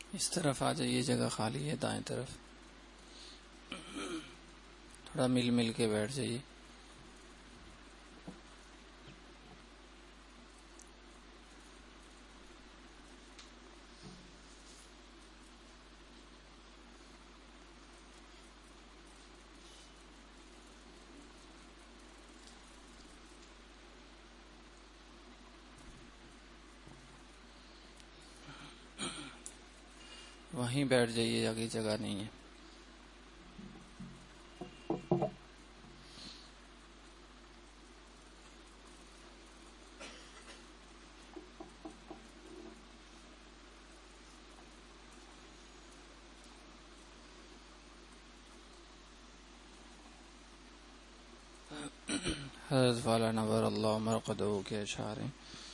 اس طرف آ جائیے، جگہ خالی ہے دائیں طرف، تھوڑا مل مل کے بیٹھ جائیے. وہیں بیٹھ جائیے، آگے جگہ نہیں ہے. حضرت والا نور اللہ مرقدہ کے اشعار ہیں.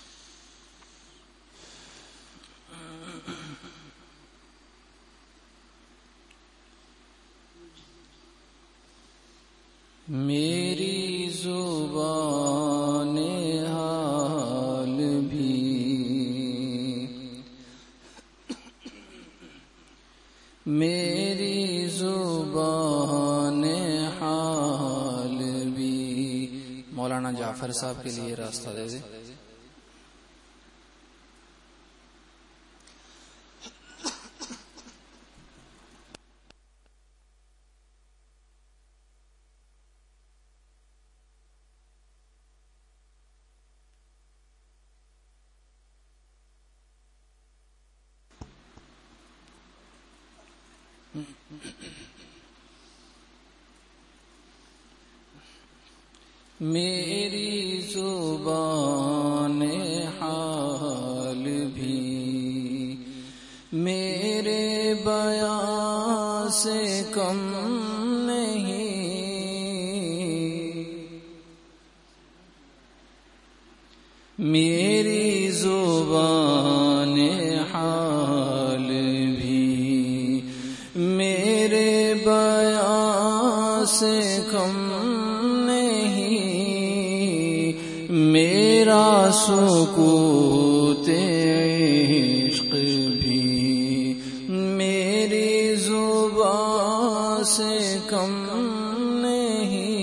میری زبان حال بھی، میری زبان حال بھی. مولانا جعفر صاحب کے لیے راستہ دے دیں. میری زبان حال بھی میرے بیان سے کم نہیں. میری زبان حال بھی میرے بیان سے کم نہیں. میرا سکوت عشق بھی میری زبان سے کم نہیں.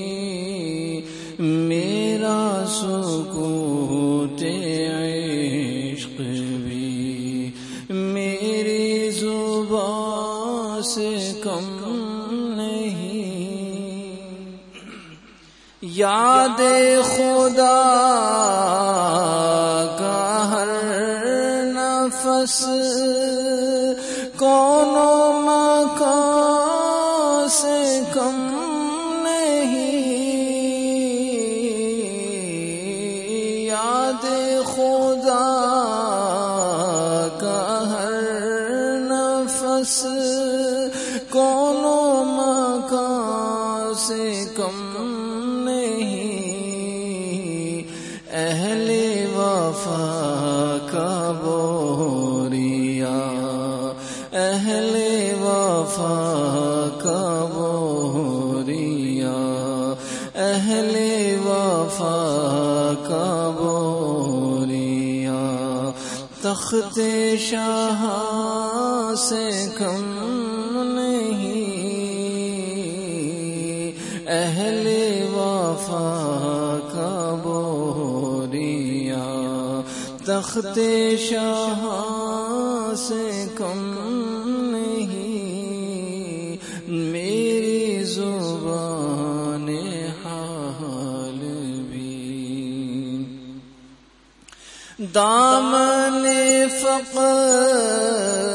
میرا سکوت عشق بھی میری زبان سے کم نہیں. یاد خدا کا ہر نفس کون و مکان سے کم نہیں. یاد خدا کا ہر نفس کون و مکان سے کم نہیں. اہل وفا کا بوریا، اہل وفا کا بوریا، اہل وفا کا بوریا تخت شاہ سے کم نہیں. اہل وفا کا بوریا تخت شاہ سے کم نہیں. میری زبان حال بھی دامن فقر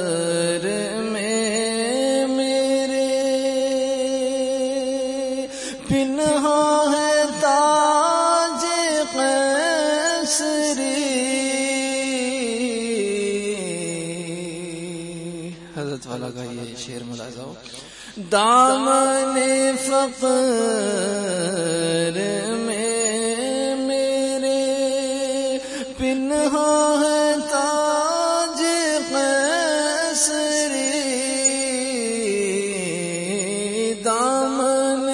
میں میرے پنہا ہے تاج قیصری. حضرت والا کا یہ شعر ملاحظہ ہو. دامن فقر میں میرے پنہا ہے تاج قیصری. دامن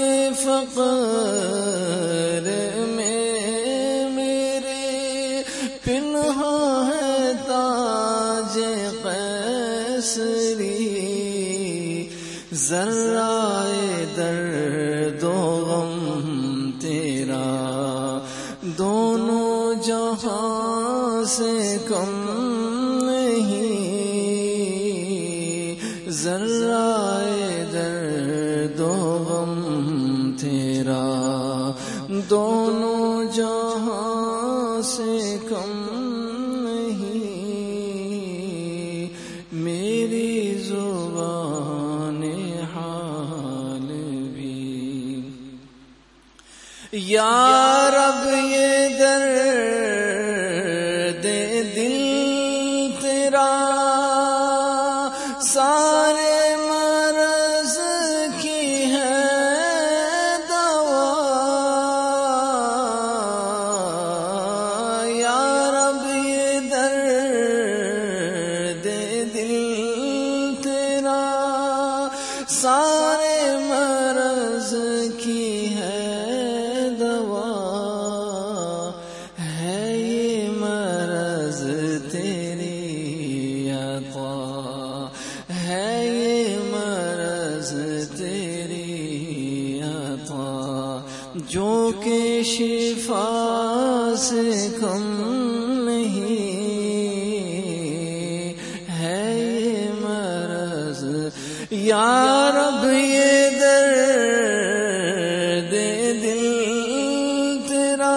فقر میں میرے پنہا ہے تاج قیصری. ذرائے درد و غم تیرا دونوں جہاں سے کم نہیں، ذرائے درد و غم تیرا دونوں جہاں سے کم نہیں، میری زبان حال بھی یا رب یہ درد دل تیرا سارے مرض کی ہے دوا، یا رب یہ درد دل تیرا سارے مرض کی ہے دوا، ہے یہ مرض تیری عطا، ہے یہ مرض تیری عطا، جو کہ شفا سے کم نہیں، ہے یہ مرض یا رب یہ درد دل تیرا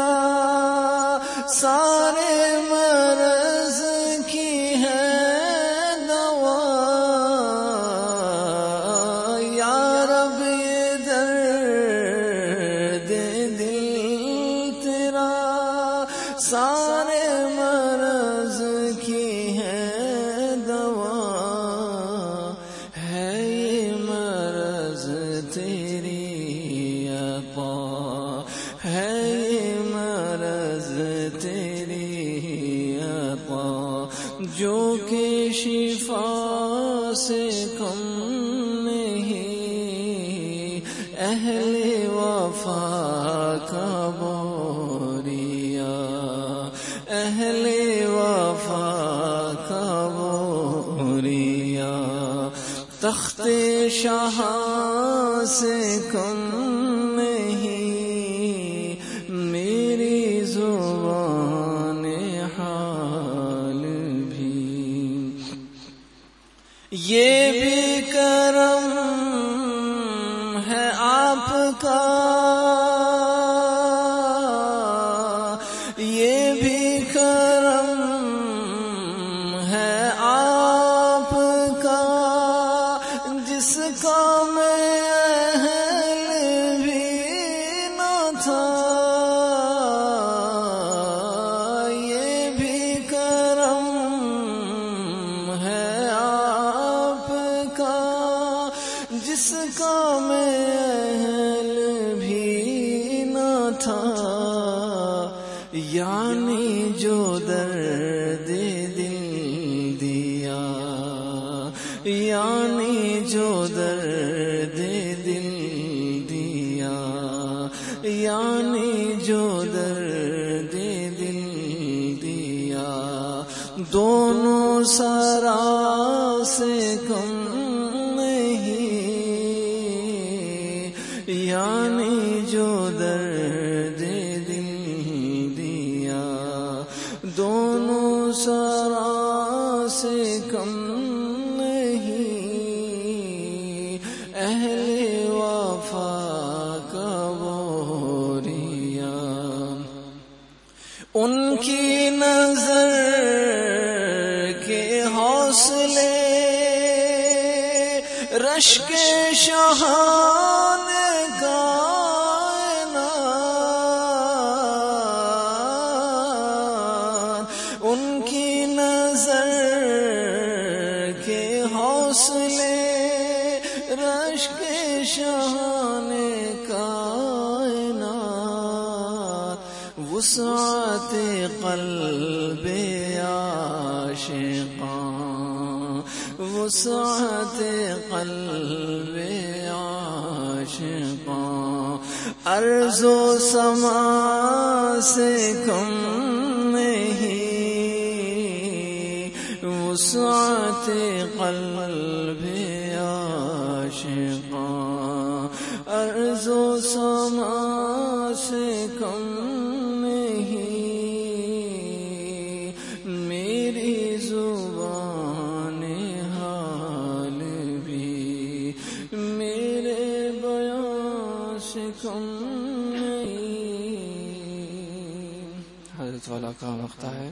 سارے مرض کی ہے دوا، یا رب یہ درد دل تیرا سارے مرض کی ہے دوا، ہے یہ مرض تیری عطا، ہے یہ مرض تیری عطا، جو کہ شفا سے کم نہیں، اہل وفا کا بوریا، اہل وفا کا بوریا، تخت شاہ سے کم نہیں، میری زبان حال بھی یہ بھی کرم ہے آپ کا، یہ بھی کرم ہے آپ کا، جس کا میں اہل بھی نہ تھا، یہ بھی کرم ہے آپ کا، جس کا میں اہل بھی نہ تھا، یعنی جو درد دل دیا، یعنی جو درد دل دیا، یعنی جو درد دل دیا، دونوں سرا سے کم نہیں، یعنی جو درد دل دیا دونوں سرا سے کم نہیں، اہل وفا کا بوریا، ان کی نظر کے حوصلے رشک شاہان کائنات، ان کی نظر کے حوصلے رشک شاہان کائنات، وسعت قلب عاشقاں، وسعت قلب عاشقاں، ارض و سما سے کم نہیں، وسعت قلب عاشقاں ارض و سما سے کم نہیں، میری زبان حال بھی میرے بیان سے کم نہیں۔ حضرت والا کا وقت ہے۔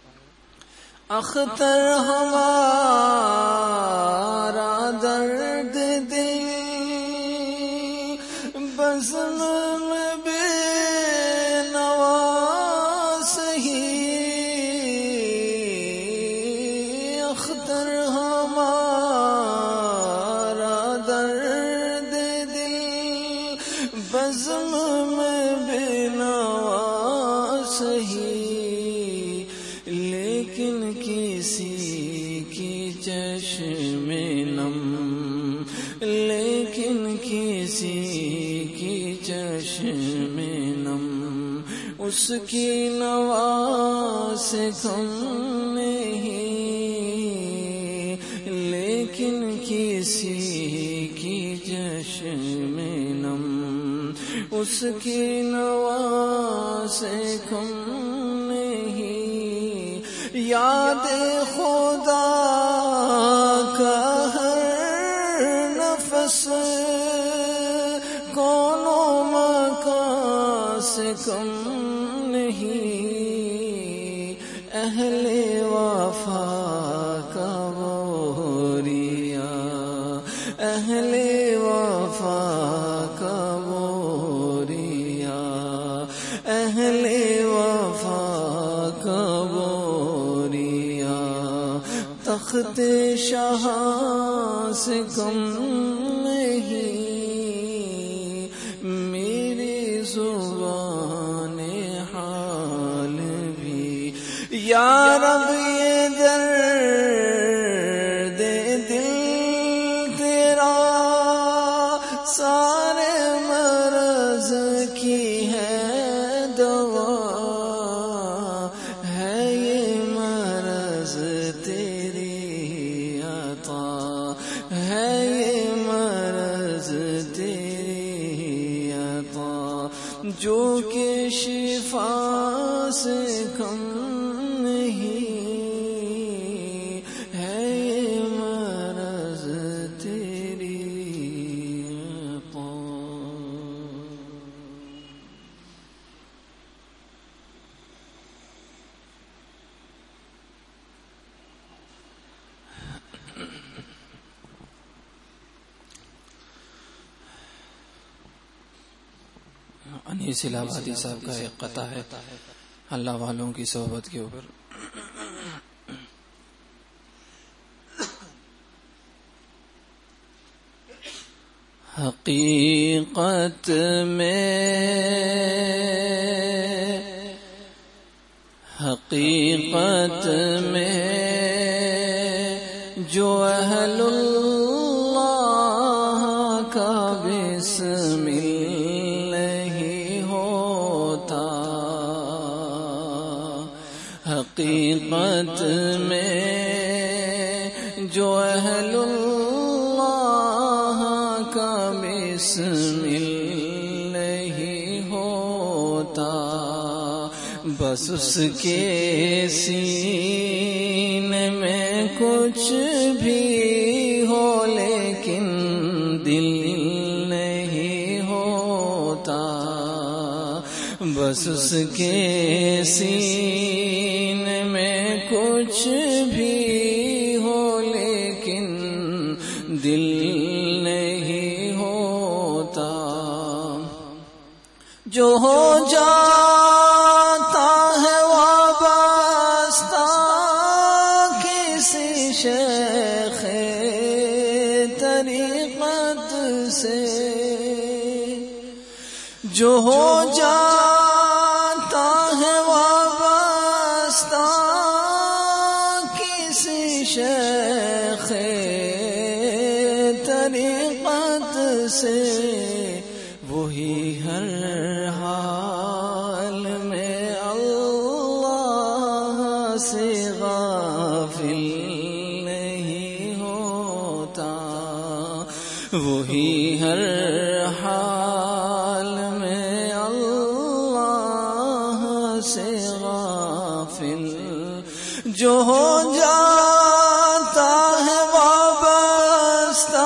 اختر ہمارا درد دل بزم میں بے نوا سہی، اختر ہمارا درد دل بزم میں بے نوا سہی، لیکن کسی کی چشم نم، لیکن کسی کی چشم نم اس کی نوا سے کم نہیں، لیکن کسی کی چشم نم اس کی نوا سے کم نہیں۔ یاد خدا کا ہر نفس کون و مکان سے کم نہیں، اہل وفا کا بوریا، اہل وفا کا بوریا، اہل وفا کا بوریا تخت شاہ سے کم نہیں، میری زبان حال بھی یا رب یہ درد دل تیرا سارے مرض کی ہے دوا، ہے یہ مرض تیری عطا، ہے یہ مرض تیری عطا، جو کہ شفا سے کم نہیں، ہے یہ مرض تیری عطا۔ انیس الہی صاحب کا ایک قطع ہے اللہ والوں کی صحبت کے اوپر۔ حقیقت میں جو اہل اللہ کا بسم حقیقت میں جو اہل اللہ کا بسم نہیں ہوتا، بس اس کے سینے میں کچھ بھی ہو لیکن دل نہیں ہوتا، بس اس کے سینے میں کچھ بھی ہو لیکن دل نہیں ہوتا، جو ہو جاتا ہے وابستہ کسی شیخ طریقت سے، جو ہو جاتا ہے وابستہ کسی شیخ طریقت سے، وہی ہر حال میں اللہ سے غافل وہی ہر حال میں اللہ سے غافل جو ہو جاتا ہے وابستہ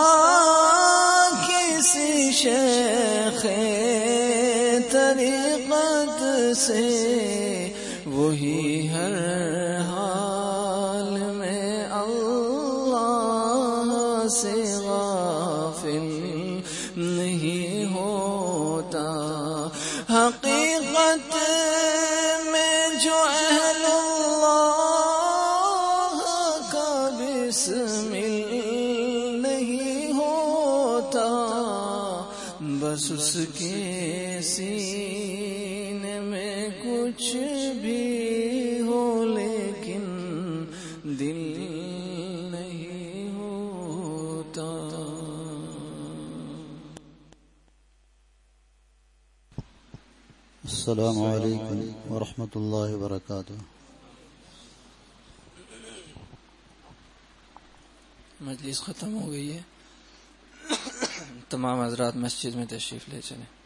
کسی شیخ طریقت سے، وہی ہر حال میں اللہ سے غافل نہیں ہوتا۔ حقیقت میں جو اہل اللہ کا بسمل نہیں ہوتا، بس اس کے سینے میں کچھ بھی ہو لیکن دل نہیں ہوتا۔ السلام علیکم ورحمۃ اللہ وبرکاتہ۔ مجلس ختم ہو گئی ہے، تمام حضرات مسجد میں تشریف لے چلیں۔